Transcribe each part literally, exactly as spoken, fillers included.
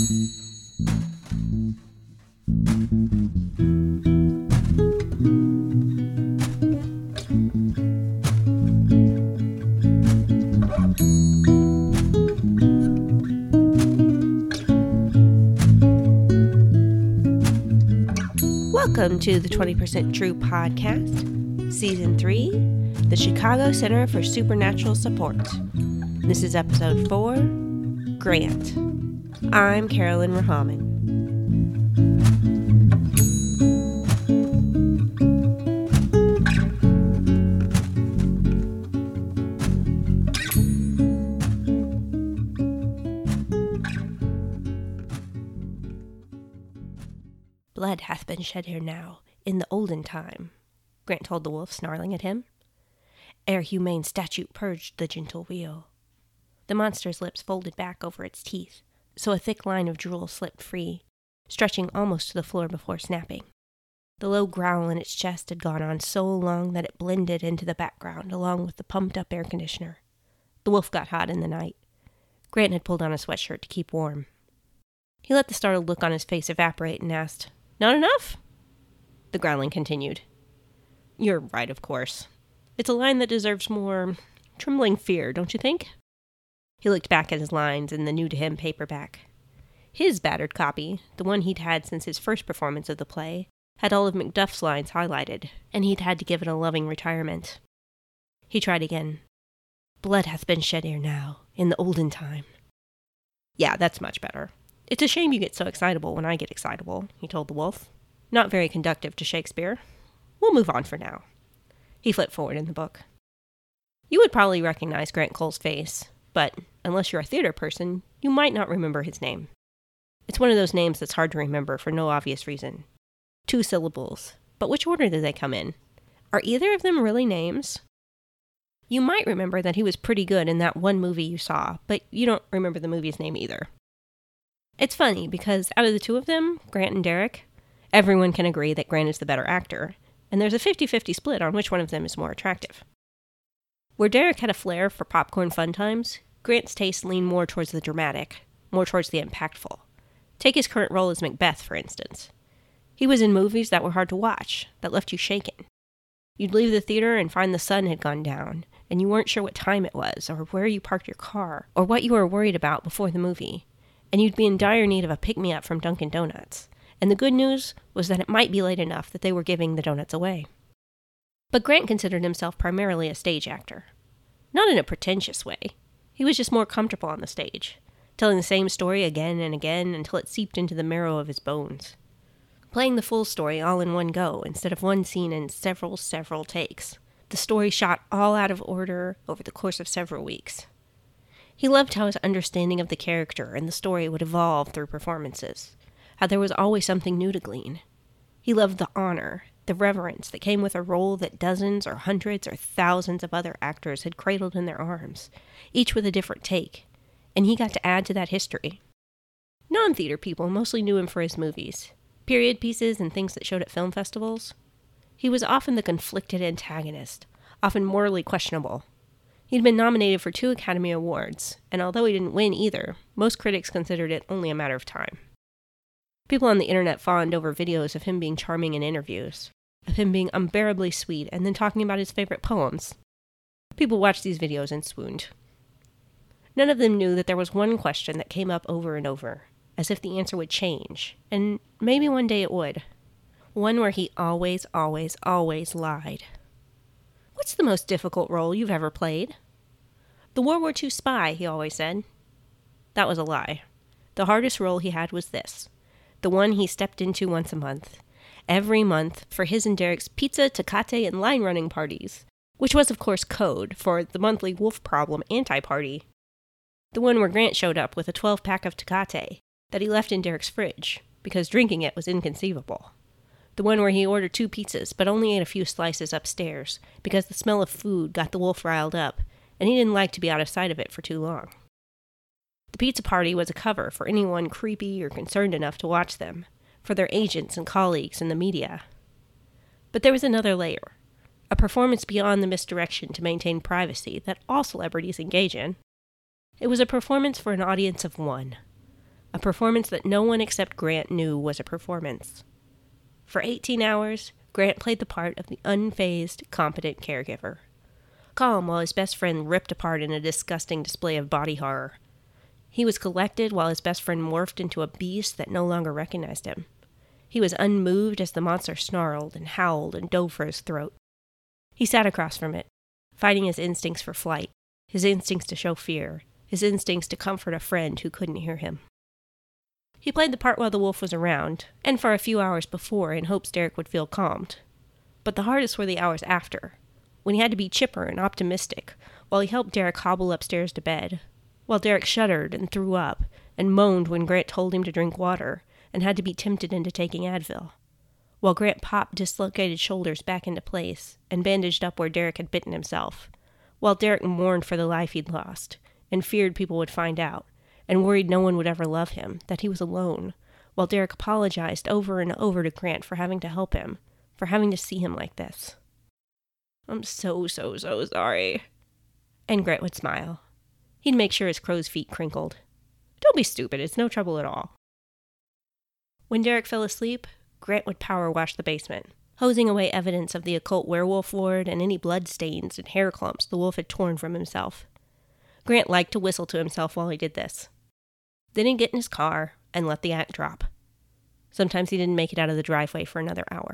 Welcome to the twenty percent True Podcast, Season three, the Chicago Center for Supernatural Support. This is Episode four, Grant. I'm Carolyn Rahman. Blood hath been shed here now, in the olden time, Grant told the wolf, snarling at him. Ere humane statute purged the gentle wheel. The monster's lips folded back over its teeth, so a thick line of drool slipped free, stretching almost to the floor before snapping. The low growl in its chest had gone on so long that it blended into the background along with the pumped-up air conditioner. The wolf got hot in the night. Grant had pulled on a sweatshirt to keep warm. He let the startled look on his face evaporate and asked, Not enough? The growling continued. You're right, of course. It's a line that deserves more trembling fear, don't you think? He looked back at his lines in the new-to-him paperback. His battered copy, the one he'd had since his first performance of the play, had all of Macduff's lines highlighted, and he'd had to give it a loving retirement. He tried again. Blood hath been shed ere now, in the olden time. Yeah, that's much better. It's a shame you get so excitable when I get excitable, he told the wolf. Not very conductive to Shakespeare. We'll move on for now. He flipped forward in the book. You would probably recognize Grant Cole's face, but unless you're a theater person, you might not remember his name. It's one of those names that's hard to remember for no obvious reason. Two syllables, but which order do they come in? Are either of them really names? You might remember that he was pretty good in that one movie you saw, but you don't remember the movie's name either. It's funny, because out of the two of them, Grant and Derek, everyone can agree that Grant is the better actor, and there's a fifty-fifty split on which one of them is more attractive. Where Derek had a flair for popcorn fun times, Grant's taste leaned more towards the dramatic, more towards the impactful. Take his current role as Macbeth, for instance. He was in movies that were hard to watch, that left you shaken. You'd leave the theater and find the sun had gone down, and you weren't sure what time it was, or where you parked your car, or what you were worried about before the movie. And you'd be in dire need of a pick-me-up from Dunkin' Donuts. And the good news was that it might be late enough that they were giving the donuts away. But Grant considered himself primarily a stage actor. Not in a pretentious way. He was just more comfortable on the stage, telling the same story again and again until it seeped into the marrow of his bones. Playing the full story all in one go instead of one scene in several, several takes. The story shot all out of order over the course of several weeks. He loved how his understanding of the character and the story would evolve through performances, how there was always something new to glean. He loved the honor, the reverence that came with a role that dozens or hundreds or thousands of other actors had cradled in their arms, each with a different take, and he got to add to that history. Non-theater people mostly knew him for his movies, period pieces and things that showed at film festivals. He was often the conflicted antagonist, often morally questionable. He'd been nominated for two Academy Awards, and although he didn't win either, most critics considered it only a matter of time. People on the internet fawned over videos of him being charming in interviews, of him being unbearably sweet and then talking about his favorite poems. People watched these videos and swooned. None of them knew that there was one question that came up over and over, as if the answer would change, and maybe one day it would. One where he always, always, always lied. What's the most difficult role you've ever played? The World War Two spy, he always said. That was a lie. The hardest role he had was this, the one he stepped into once a month, every month for his and Derek's pizza, tecate, and line running parties, which was of course code for the monthly Wolf Problem anti-party. The one where Grant showed up with a twelve-pack of tecate that he left in Derek's fridge, because drinking it was inconceivable. The one where he ordered two pizzas, but only ate a few slices upstairs, because the smell of food got the wolf riled up, and he didn't like to be out of sight of it for too long. The pizza party was a cover for anyone creepy or concerned enough to watch them, for their agents and colleagues in the media. But there was another layer, a performance beyond the misdirection to maintain privacy that all celebrities engage in. It was a performance for an audience of one. A performance that no one except Grant knew was a performance. For eighteen hours, Grant played the part of the unfazed, competent caregiver. Calm while his best friend ripped apart in a disgusting display of body horror. He was collected while his best friend morphed into a beast that no longer recognized him. He was unmoved as the monster snarled and howled and dove for his throat. He sat across from it, fighting his instincts for flight, his instincts to show fear, his instincts to comfort a friend who couldn't hear him. He played the part while the wolf was around, and for a few hours before in hopes Derek would feel calmed. But the hardest were the hours after, when he had to be chipper and optimistic, while he helped Derek hobble upstairs to bed, while Derek shuddered and threw up, and moaned when Grant told him to drink water, and had to be tempted into taking Advil, while Grant popped dislocated shoulders back into place, and bandaged up where Derek had bitten himself, while Derek mourned for the life he'd lost, and feared people would find out, and worried no one would ever love him, that he was alone, while Derek apologized over and over to Grant for having to help him, for having to see him like this. "I'm so, so, so sorry." And Grant would smile. He'd make sure his crow's feet crinkled. "Don't be stupid, it's no trouble at all." When Derek fell asleep, Grant would power wash the basement, hosing away evidence of the occult werewolf ward and any blood stains and hair clumps the wolf had torn from himself. Grant liked to whistle to himself while he did this. Then he'd get in his car and let the act drop. Sometimes he didn't make it out of the driveway for another hour.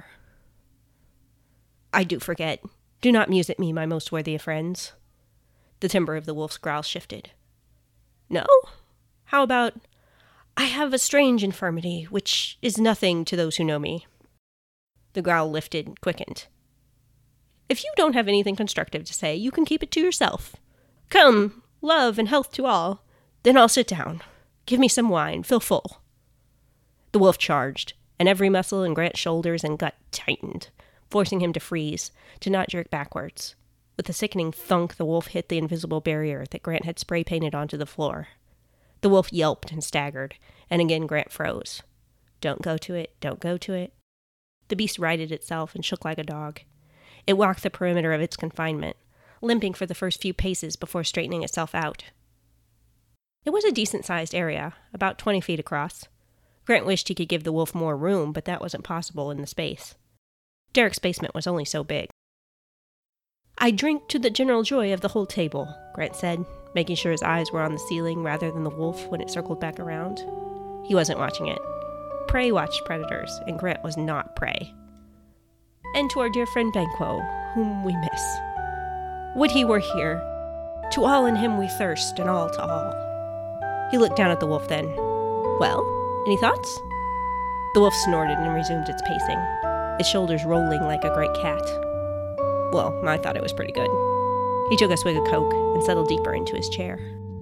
"I do forget. Do not muse at me, my most worthy of friends." The timbre of the wolf's growl shifted. "No? How about, I have a strange infirmity, which is nothing to those who know me." The growl lifted, quickened. "If you don't have anything constructive to say, you can keep it to yourself. Come, love and health to all. Then I'll sit down. Give me some wine. Feel full." The wolf charged, and every muscle in Grant's shoulders and gut tightened, forcing him to freeze, to not jerk backwards. With a sickening thunk, the wolf hit the invisible barrier that Grant had spray-painted onto the floor. The wolf yelped and staggered, and again Grant froze. Don't go to it, don't go to it. The beast righted itself and shook like a dog. It walked the perimeter of its confinement, limping for the first few paces before straightening itself out. It was a decent-sized area, about twenty feet across. Grant wished he could give the wolf more room, but that wasn't possible in the space. Derek's basement was only so big. "I drink to the general joy of the whole table," Grant said, making sure his eyes were on the ceiling rather than the wolf when it circled back around. He wasn't watching it. Prey watched predators, and Grant was not prey. "And to our dear friend Banquo, whom we miss. Would he were here. To all in him we thirst, and all to all." He looked down at the wolf then. "Well, any thoughts?" The wolf snorted and resumed its pacing, its shoulders rolling like a great cat. Well, I thought it was pretty good. He took a swig of Coke and settled deeper into his chair.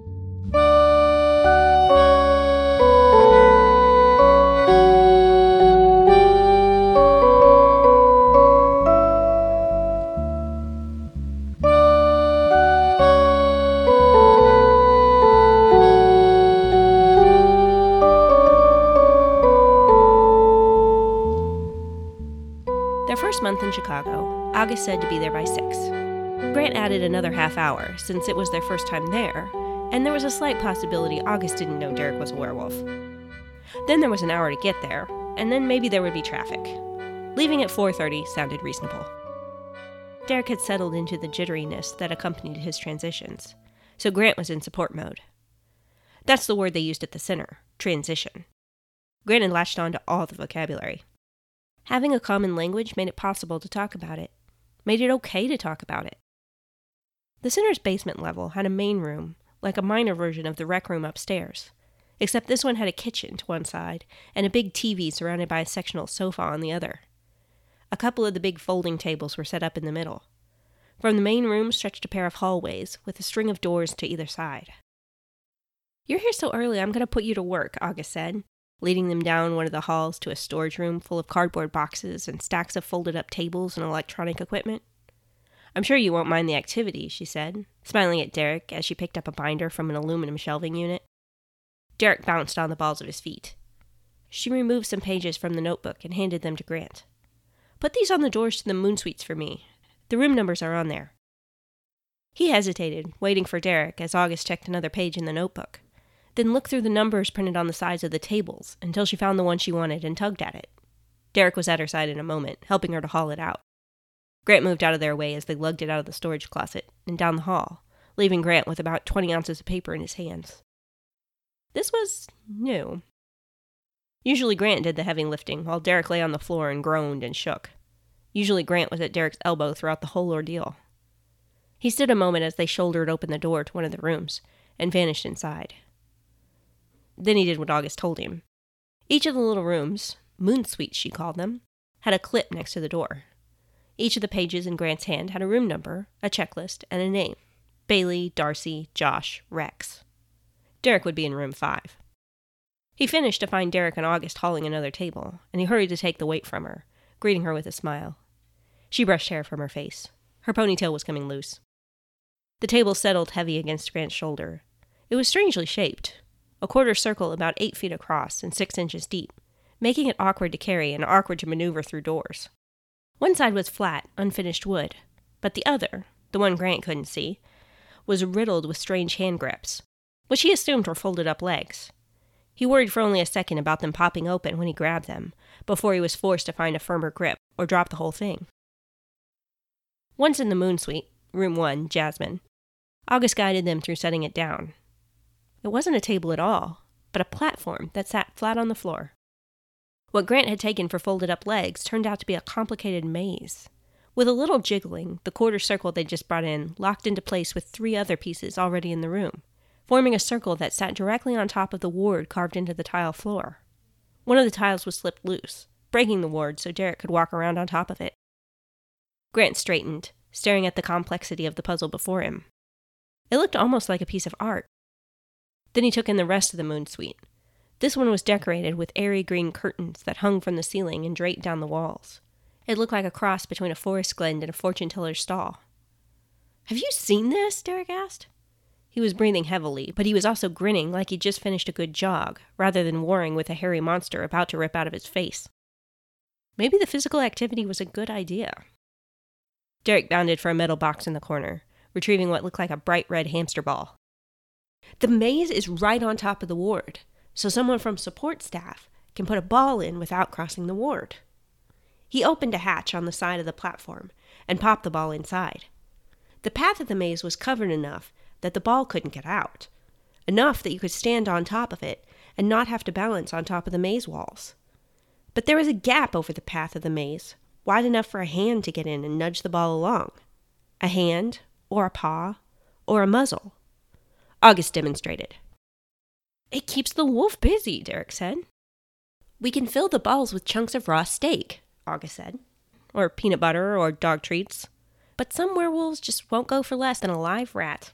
Their first month in Chicago, August said to be there by six. Grant added another half hour, since it was their first time there, and there was a slight possibility August didn't know Derek was a werewolf. Then there was an hour to get there, and then maybe there would be traffic. Leaving at four thirty sounded reasonable. Derek had settled into the jitteriness that accompanied his transitions, so Grant was in support mode. That's the word they used at the center, transition. Grant had latched on to all the vocabulary. Having a common language made it possible to talk about it, made it okay to talk about it. The center's basement level had a main room, like a minor version of the rec room upstairs, except this one had a kitchen to one side and a big T V surrounded by a sectional sofa on the other. A couple of the big folding tables were set up in the middle. From the main room stretched a pair of hallways with a string of doors to either side. "You're here so early, I'm going to put you to work," August said, leading them down one of the halls to a storage room full of cardboard boxes and stacks of folded-up tables and electronic equipment. "I'm sure you won't mind the activity," she said, smiling at Derek as she picked up a binder from an aluminum shelving unit. Derek bounced on the balls of his feet. She removed some pages from the notebook and handed them to Grant. "Put these on the doors to the Moon Suites for me. The room numbers are on there." He hesitated, waiting for Derek as August checked another page in the notebook. then looked through the numbers printed on the sides of the tables until she found the one she wanted and tugged at it. Derek was at her side in a moment, helping her to haul it out. Grant moved out of their way as they lugged it out of the storage closet and down the hall, leaving Grant with about twenty ounces of paper in his hands. This was new. Usually Grant did the heavy lifting, while Derek lay on the floor and groaned and shook. Usually Grant was at Derek's elbow throughout the whole ordeal. He stood a moment as they shouldered open the door to one of the rooms, and vanished inside. Then he did what August told him. Each of the little rooms, moon suites she called them, had a clip next to the door. Each of the pages in Grant's hand had a room number, a checklist, and a name. Bailey, Darcy, Josh, Rex. Derek would be in room five. He finished to find Derek and August hauling another table, and he hurried to take the weight from her, greeting her with a smile. She brushed hair from her face. Her ponytail was coming loose. The table settled heavy against Grant's shoulder. It was strangely shaped, a quarter circle about eight feet across and six inches deep, making it awkward to carry and awkward to maneuver through doors. One side was flat, unfinished wood, but the other, the one Grant couldn't see, was riddled with strange hand grips, which he assumed were folded-up legs. He worried for only a second about them popping open when he grabbed them, before he was forced to find a firmer grip or drop the whole thing. Once in the moon suite, room one, Jasmine, August guided them through setting it down. It wasn't a table at all, but a platform that sat flat on the floor. What Grant had taken for folded-up legs turned out to be a complicated maze. With a little jiggling, the quarter circle they'd just brought in locked into place with three other pieces already in the room, forming a circle that sat directly on top of the ward carved into the tile floor. One of the tiles was slipped loose, breaking the ward so Derek could walk around on top of it. Grant straightened, staring at the complexity of the puzzle before him. It looked almost like a piece of art. Then he took in the rest of the moon suite. This one was decorated with airy green curtains that hung from the ceiling and draped down the walls. It looked like a cross between a forest glen and a fortune-teller's stall. "Have you seen this?" Derek asked. He was breathing heavily, but he was also grinning like he'd just finished a good jog, rather than warring with a hairy monster about to rip out of his face. Maybe the physical activity was a good idea. Derek bounded for a metal box in the corner, retrieving what looked like a bright red hamster ball. "The maze is right on top of the ward, so someone from support staff can put a ball in without crossing the ward." He opened a hatch on the side of the platform and popped the ball inside. The path of the maze was covered enough that the ball couldn't get out, enough that you could stand on top of it and not have to balance on top of the maze walls. But there was a gap over the path of the maze, wide enough for a hand to get in and nudge the ball along. A hand, or a paw, or a muzzle. August demonstrated. "It keeps the wolf busy," Derek said. "We can fill the balls with chunks of raw steak," August said. "Or peanut butter, or dog treats. But some werewolves just won't go for less than a live rat."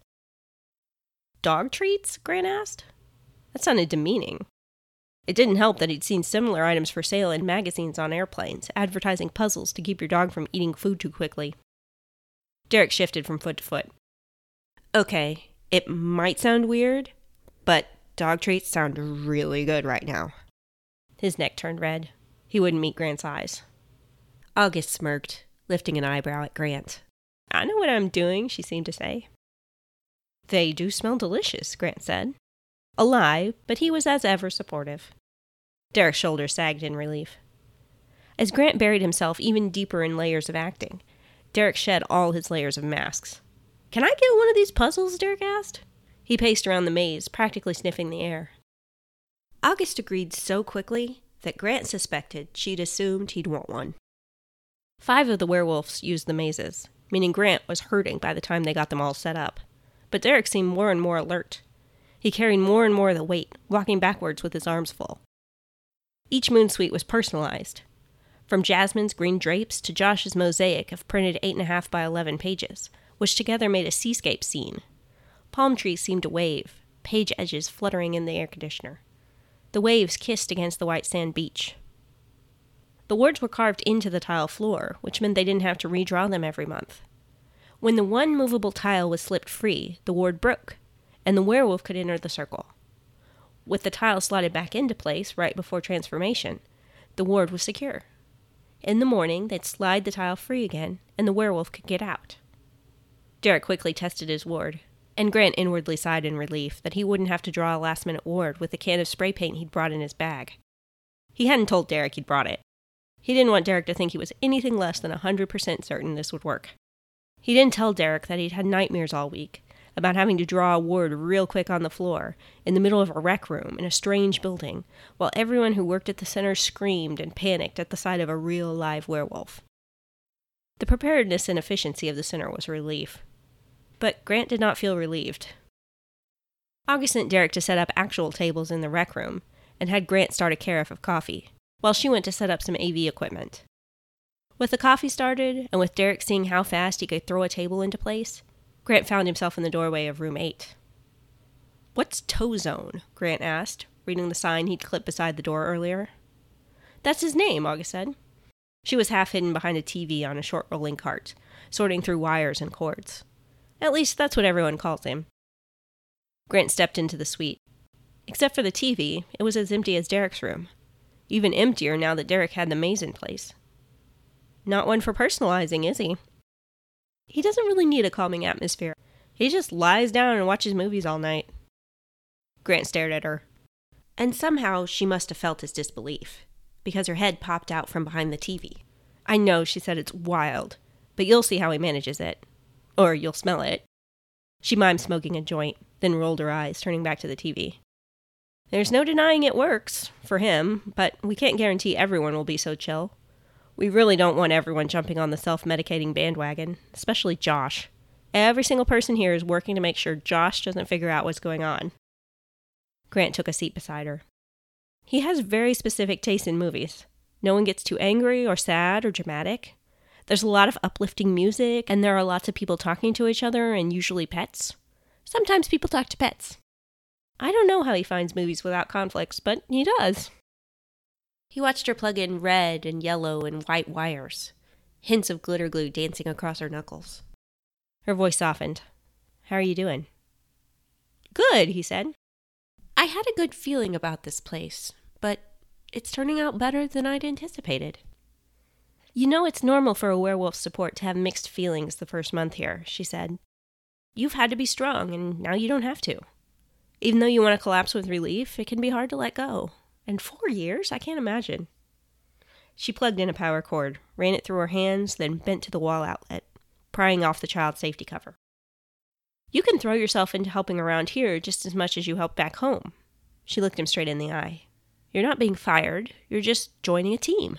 "Dog treats?" Grant asked. That sounded demeaning. It didn't help that he'd seen similar items for sale in magazines on airplanes, advertising puzzles to keep your dog from eating food too quickly. Derek shifted from foot to foot. "Okay, it might sound weird, but dog treats sound really good right now." His neck turned red. He wouldn't meet Grant's eyes. August smirked, lifting an eyebrow at Grant. "I know what I'm doing," she seemed to say. "They do smell delicious," Grant said. A lie, but he was as ever supportive. Derek's shoulders sagged in relief. As Grant buried himself even deeper in layers of acting, Derek shed all his layers of masks. "Can I get one of these puzzles?" Derek asked. He paced around the maze, practically sniffing the air. August agreed so quickly that Grant suspected she'd assumed he'd want one. Five of the werewolves used the mazes, meaning Grant was hurting by the time they got them all set up. But Derek seemed more and more alert. He carried more and more of the weight, walking backwards with his arms full. Each moon suite was personalized, from Jasmine's green drapes to Josh's mosaic of printed eight and a half by eleven pages, which together made a seascape scene. Palm trees seemed to wave, page edges fluttering in the air conditioner. The waves kissed against the white sand beach. The wards were carved into the tile floor, which meant they didn't have to redraw them every month. When the one movable tile was slipped free, the ward broke, and the werewolf could enter the circle. With the tile slotted back into place right before transformation, the ward was secure. In the morning, they'd slide the tile free again, and the werewolf could get out. Derek quickly tested his ward. And Grant inwardly sighed in relief that he wouldn't have to draw a last-minute ward with the can of spray paint he'd brought in his bag. He hadn't told Derek he'd brought it. He didn't want Derek to think he was anything less than one hundred percent certain this would work. He didn't tell Derek that he'd had nightmares all week about having to draw a ward real quick on the floor, in the middle of a rec room, in a strange building, while everyone who worked at the center screamed and panicked at the sight of a real live werewolf. The preparedness and efficiency of the center was a relief. But Grant did not feel relieved. August sent Derek to set up actual tables in the rec room, and had Grant start a carafe of coffee, while she went to set up some A V equipment. With the coffee started, and with Derek seeing how fast he could throw a table into place, Grant found himself in the doorway of room eight. "What's Toe Zone?" Grant asked, reading the sign he'd clipped beside the door earlier. "That's his name," August said. She was half hidden behind a T V on a short rolling cart, sorting through wires and cords. At least that's what everyone calls him. Grant stepped into the suite. Except for the T V, it was as empty as Derek's room. Even emptier now that Derek had the maze in place. Not one for personalizing, is he? He doesn't really need a calming atmosphere. He just lies down and watches movies all night. Grant stared at her. And somehow she must have felt his disbelief, because her head popped out from behind the T V. "I know," she said, "it's wild, but you'll see how he manages it. Or you'll smell it." She mimed smoking a joint, then rolled her eyes, turning back to the T V. "There's no denying it works, for him, but we can't guarantee everyone will be so chill. We really don't want everyone jumping on the self-medicating bandwagon, especially Josh. Every single person here is working to make sure Josh doesn't figure out what's going on." Grant took a seat beside her. He has very specific taste in movies. No one gets too angry or sad or dramatic. There's a lot of uplifting music, and there are lots of people talking to each other, and usually pets. Sometimes people talk to pets. I don't know how he finds movies without conflicts, but he does. He watched her plug in red and yellow and white wires, hints of glitter glue dancing across her knuckles. Her voice softened. "How are you doing?" "Good," he said. "I had a good feeling about this place, but it's turning out better than I'd anticipated." "You know it's normal for a werewolf support to have mixed feelings the first month here," she said. "You've had to be strong, and now you don't have to. Even though you want to collapse with relief, it can be hard to let go. And four years? I can't imagine." She plugged in a power cord, ran it through her hands, then bent to the wall outlet, prying off the child's safety cover. "You can throw yourself into helping around here just as much as you help back home." She looked him straight in the eye. "You're not being fired. You're just joining a team."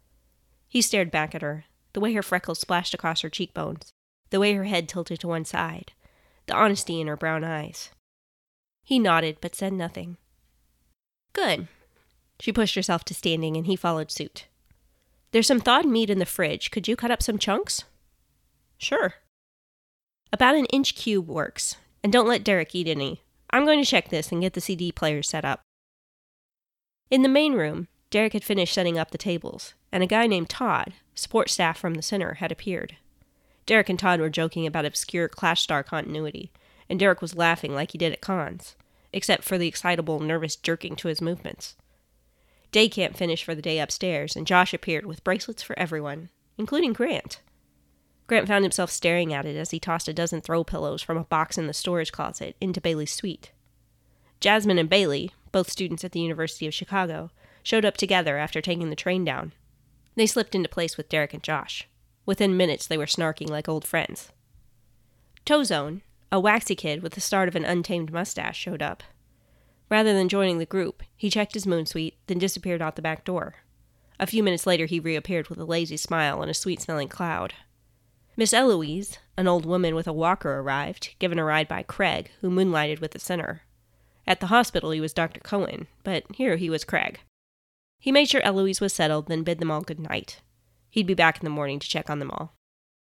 He stared back at her, the way her freckles splashed across her cheekbones, the way her head tilted to one side, the honesty in her brown eyes. He nodded, but said nothing. "Good." She pushed herself to standing, and he followed suit. "There's some thawed meat in the fridge. Could you cut up some chunks?" "Sure." "About an inch cube works, and don't let Derek eat any. I'm going to check this and get the C D player set up." In the main room, Derek had finished setting up the tables, and a guy named Todd, support staff from the center, had appeared. Derek and Todd were joking about obscure Clash Star continuity, and Derek was laughing like he did at cons, except for the excitable, nervous jerking to his movements. Day camp finished for the day upstairs, and Josh appeared with bracelets for everyone, including Grant. Grant found himself staring at it as he tossed a dozen throw pillows from a box in the storage closet into Bailey's suite. Jasmine and Bailey, both students at the University of Chicago, showed up together after taking the train down. They slipped into place with Derek and Josh. Within minutes, they were snarking like old friends. Toe Zone, a waxy kid with the start of an untamed mustache, showed up. Rather than joining the group, he checked his moon suite, then disappeared out the back door. A few minutes later, he reappeared with a lazy smile and a sweet-smelling cloud. Miss Eloise, an old woman with a walker, arrived, given a ride by Craig, who moonlighted with the center. At the hospital, he was Doctor Cohen, but here he was Craig. He made sure Eloise was settled, then bid them all good night. He'd be back in the morning to check on them all.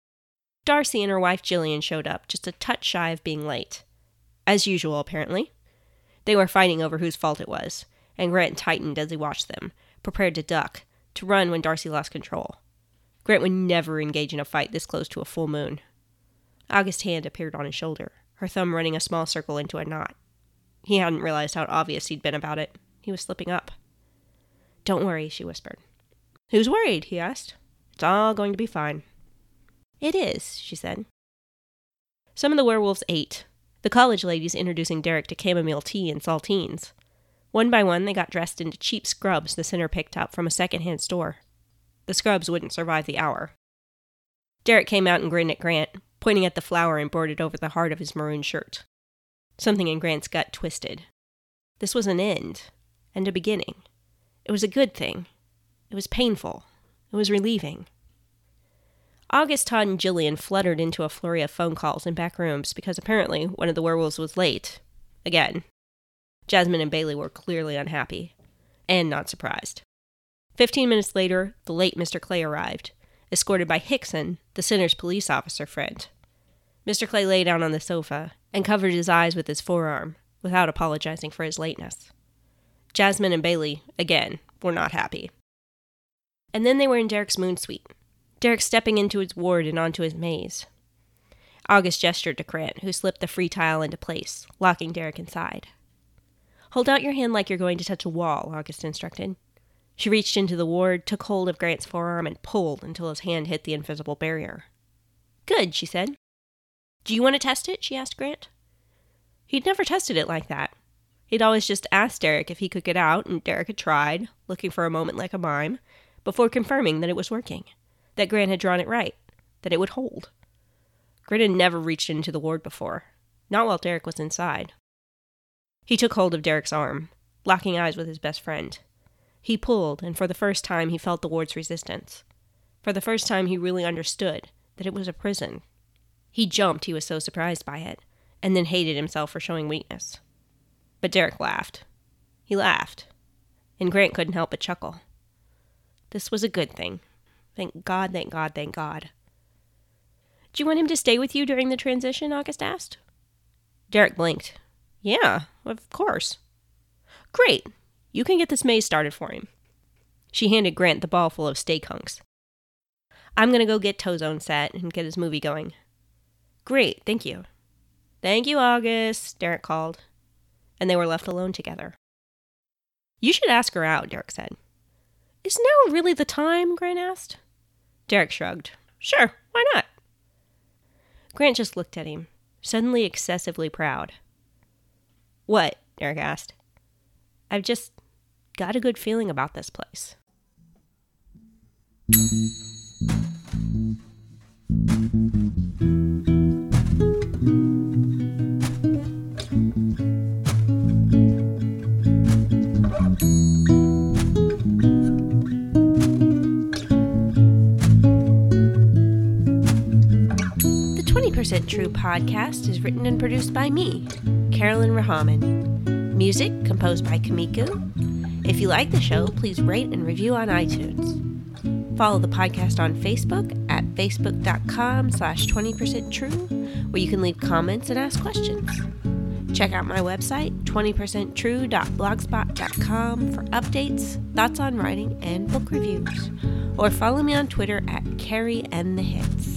Darcy and her wife Jillian showed up, just a touch shy of being late. As usual, apparently. They were fighting over whose fault it was, and Grant tightened as he watched them, prepared to duck, to run when Darcy lost control. Grant would never engage in a fight this close to a full moon. August's hand appeared on his shoulder, her thumb running a small circle into a knot. He hadn't realized how obvious he'd been about it. He was slipping up. "Don't worry," she whispered. "Who's worried?" he asked. "It's all going to be fine." "It is," she said. Some of the werewolves ate, The college ladies introducing Derek to chamomile tea and saltines. One by one, they got dressed into cheap scrubs the center picked up from a secondhand store. The scrubs wouldn't survive the hour. Derek came out and grinned at Grant, pointing at the flower embroidered over the heart of his maroon shirt. Something in Grant's gut twisted. This was an end, and a beginning. It was a good thing. It was painful. It was relieving. August, Todd, and Jillian fluttered into a flurry of phone calls in back rooms because apparently one of the werewolves was late. Again. Jasmine and Bailey were clearly unhappy. And not surprised. Fifteen minutes later, the late Mister Clay arrived, escorted by Hickson, the Center's police officer friend. Mister Clay lay down on the sofa and covered his eyes with his forearm, without apologizing for his lateness. Jasmine and Bailey, again, were not happy. And then they were in Derek's moon suite. Derek stepping into his ward and onto his maze. August gestured to Grant, who slipped the free tile into place, locking Derek inside. Hold out your hand like you're going to touch a wall, August instructed. She reached into the ward, took hold of Grant's forearm, and pulled until his hand hit the invisible barrier. Good, she said. Do you want to test it? She asked Grant. He'd never tested it like that. He'd always just asked Derek if he could get out, and Derek had tried, looking for a moment like a mime, before confirming that it was working. That Grant had drawn it right, that it would hold. Grant had never reached into the ward before, not while Derek was inside. He took hold of Derek's arm, locking eyes with his best friend. He pulled, and for the first time he felt the ward's resistance. For the first time he really understood that it was a prison. He jumped, he was so surprised by it, and then hated himself for showing weakness. But Derek laughed. He laughed, and Grant couldn't help but chuckle. This was a good thing. Thank God, thank God, thank God. Do you want him to stay with you during the transition? August asked. Derek blinked. Yeah, of course. Great. You can get this maze started for him. She handed Grant the ball full of steak hunks. I'm going to go get Tozone set and get his movie going. Great, thank you. Thank you, August, Derek called. And they were left alone together. You should ask her out, Derek said. Is now really the time? Grant asked. Derek shrugged. Sure, why not? Grant just looked at him, suddenly excessively proud. What? Derek asked. I've just got a good feeling about this place. twenty percent True podcast is written and produced by me, Carolyn Rahaman. Music composed by Kamiku. If you like the show, please rate and review on iTunes. Follow the podcast on Facebook at facebook.com slash 20%true, where you can leave comments and ask questions. Check out my website, twenty percent true dot blogspot dot com, for updates, thoughts on writing, and book reviews. Or follow me on Twitter at Carrie and the Hits.